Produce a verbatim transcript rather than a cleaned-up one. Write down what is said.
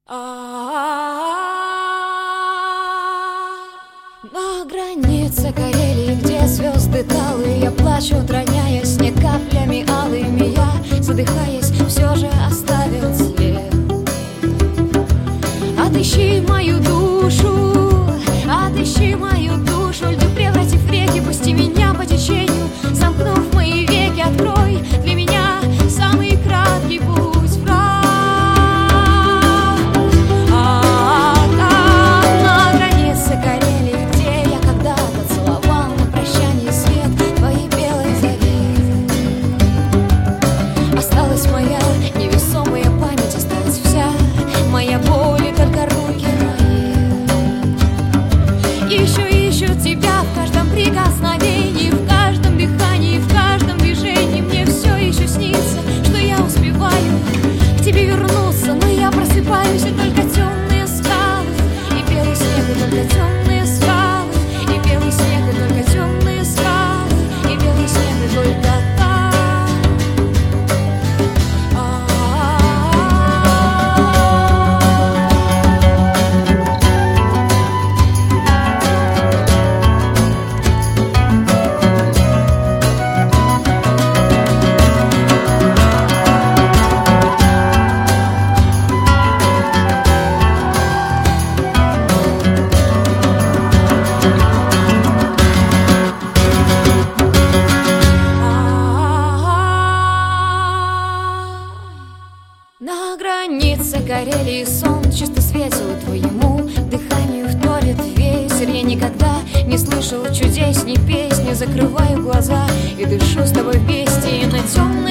На границе Карелии, где звезды талые, я плачу, роняя снег каплями алыми. Я, задыхаясь, все же оставил след. Отыщи мою душу, отыщи мою душу, льду превратив в реки, пусти меня по течению, замкнув мои веки, открой для меня самый краткий путь. На границе Карелии сон чисто светил, твоему дыханию вторит ветер. Я никогда не слышал чудесней песни, закрываю глаза и дышу с тобой вместе. И на темной